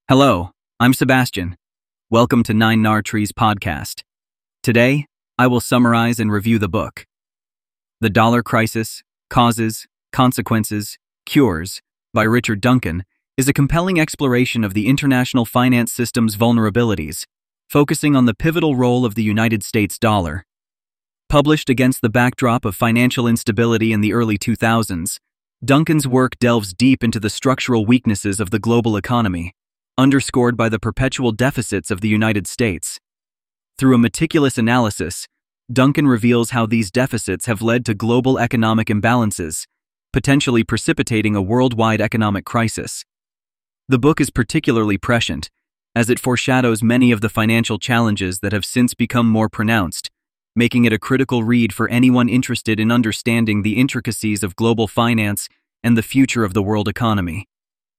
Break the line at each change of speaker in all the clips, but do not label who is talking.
Hello, I'm Sebastian. Welcome to Nine Nar Trees podcast. Today, I will summarize and review the book, The Dollar Crisis, Causes, Consequences, Cures, by Richard Duncan, is a compelling exploration of the international finance system's vulnerabilities, focusing on the pivotal role of the United States dollar. Published against the backdrop of financial instability in the early 2000s, Duncan's work delves deep into the structural weaknesses of the global economy, underscored by the perpetual deficits of the United States. Through a meticulous analysis, Duncan reveals how these deficits have led to global economic imbalances, potentially precipitating a worldwide economic crisis. The book is particularly prescient, as it foreshadows many of the financial challenges that have since become more pronounced, making it a critical read for anyone interested in understanding the intricacies of global finance and the future of the world economy.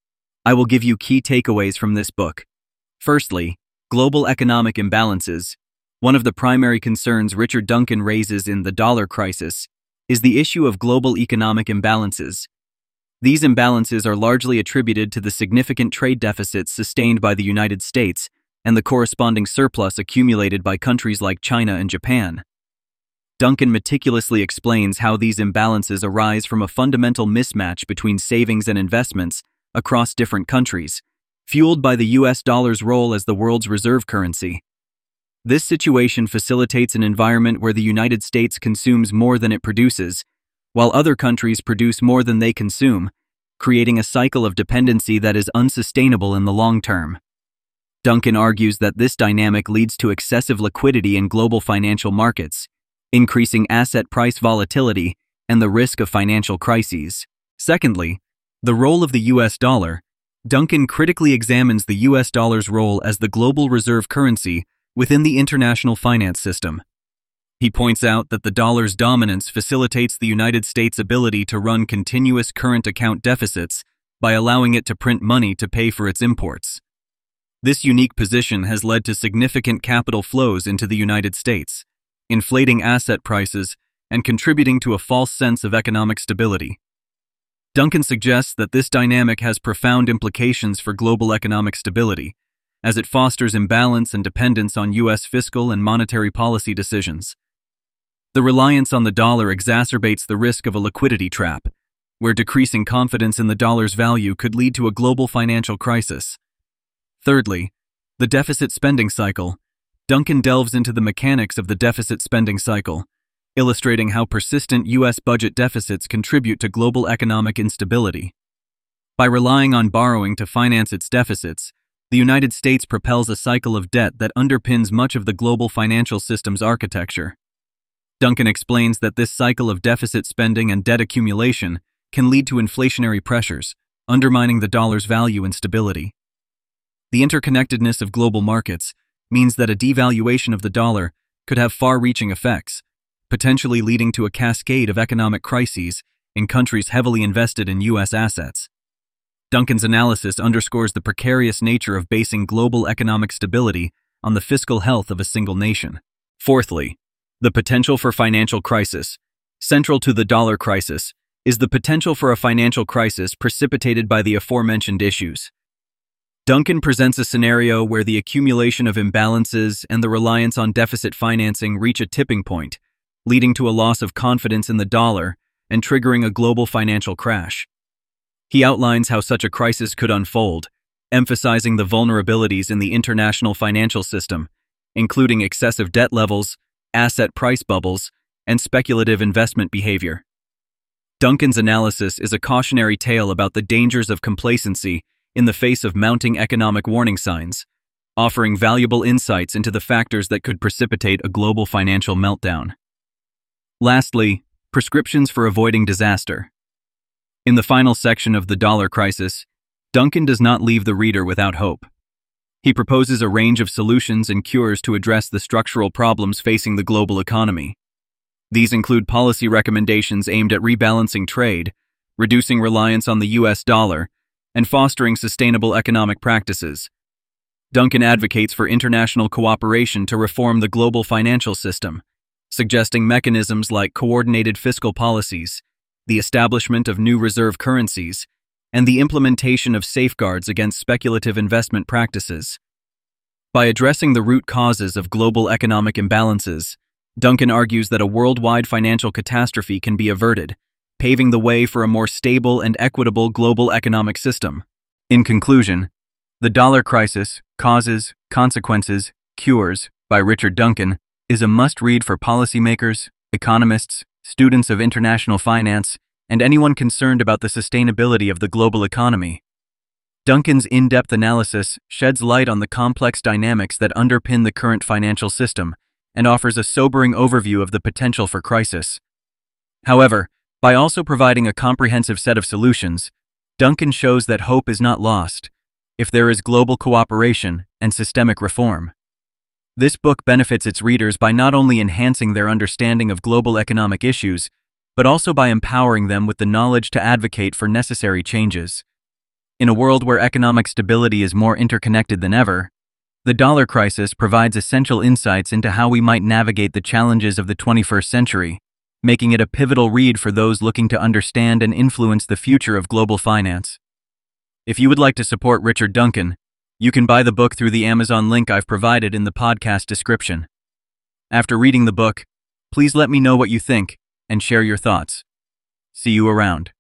I will give you key takeaways from this book. Firstly, global economic imbalances. One of the primary concerns Richard Duncan raises in The Dollar Crisis is the issue of global economic imbalances. These imbalances are largely attributed to the significant trade deficits sustained by the United States and the corresponding surplus accumulated by countries like China and Japan. Duncan meticulously explains how these imbalances arise from a fundamental mismatch between savings and investments across different countries, fueled by the US dollar's role as the world's reserve currency. This situation facilitates an environment where the United States consumes more than it produces, while other countries produce more than they consume, creating a cycle of dependency that is unsustainable in the long term. Duncan argues that this dynamic leads to excessive liquidity in global financial markets, increasing asset price volatility and the risk of financial crises. Secondly, the role of the US dollar. Duncan critically examines the US dollar's role as the global reserve currency within the international finance system. He points out that the dollar's dominance facilitates the United States' ability to run continuous current account deficits by allowing it to print money to pay for its imports. This unique position has led to significant capital flows into the United States, inflating asset prices and contributing to a false sense of economic stability. Duncan suggests that this dynamic has profound implications for global economic stability, as it fosters imbalance and dependence on U.S. fiscal and monetary policy decisions. The reliance on the dollar exacerbates the risk of a liquidity trap, where decreasing confidence in the dollar's value could lead to a global financial crisis. Thirdly, the deficit spending cycle. Duncan delves into the mechanics of the deficit spending cycle, illustrating how persistent U.S. budget deficits contribute to global economic instability. By relying on borrowing to finance its deficits, the United States propels a cycle of debt that underpins much of the global financial system's architecture. Duncan explains that this cycle of deficit spending and debt accumulation can lead to inflationary pressures, undermining the dollar's value and stability. The interconnectedness of global markets means that a devaluation of the dollar could have far-reaching effects, potentially leading to a cascade of economic crises in countries heavily invested in U.S. assets. Duncan's analysis underscores the precarious nature of basing global economic stability on the fiscal health of a single nation. Fourthly, the potential for financial crisis. Central to the dollar crisis is the potential for a financial crisis precipitated by the aforementioned issues. Duncan presents a scenario where the accumulation of imbalances and the reliance on deficit financing reach a tipping point, leading to a loss of confidence in the dollar and triggering a global financial crash. He outlines how such a crisis could unfold, emphasizing the vulnerabilities in the international financial system, including excessive debt levels, asset price bubbles, and speculative investment behavior. Duncan's analysis is a cautionary tale about the dangers of complacency in the face of mounting economic warning signs, offering valuable insights into the factors that could precipitate a global financial meltdown. Lastly, prescriptions for avoiding disaster. In the final section of The Dollar Crisis, Duncan does not leave the reader without hope. He proposes a range of solutions and cures to address the structural problems facing the global economy. These include policy recommendations aimed at rebalancing trade, reducing reliance on the US dollar, and fostering sustainable economic practices. Duncan advocates for international cooperation to reform the global financial system, suggesting mechanisms like coordinated fiscal policies, the establishment of new reserve currencies, and the implementation of safeguards against speculative investment practices. By addressing the root causes of global economic imbalances, Duncan argues that a worldwide financial catastrophe can be averted, paving the way for a more stable and equitable global economic system. In conclusion, The Dollar Crisis, Causes, Consequences, Cures, by Richard Duncan, is a must-read for policymakers, economists, students of international finance, and anyone concerned about the sustainability of the global economy. Duncan's in-depth analysis sheds light on the complex dynamics that underpin the current financial system and offers a sobering overview of the potential for crisis. However, by also providing a comprehensive set of solutions, Duncan shows that hope is not lost if there is global cooperation and systemic reform. This book benefits its readers by not only enhancing their understanding of global economic issues, but also by empowering them with the knowledge to advocate for necessary changes. In a world where economic stability is more interconnected than ever, The Dollar Crisis provides essential insights into how we might navigate the challenges of the 21st century, making it a pivotal read for those looking to understand and influence the future of global finance. If you would like to support Richard Duncan, you can buy the book through the Amazon link I've provided in the podcast description. After reading the book, please let me know what you think and share your thoughts. See you around.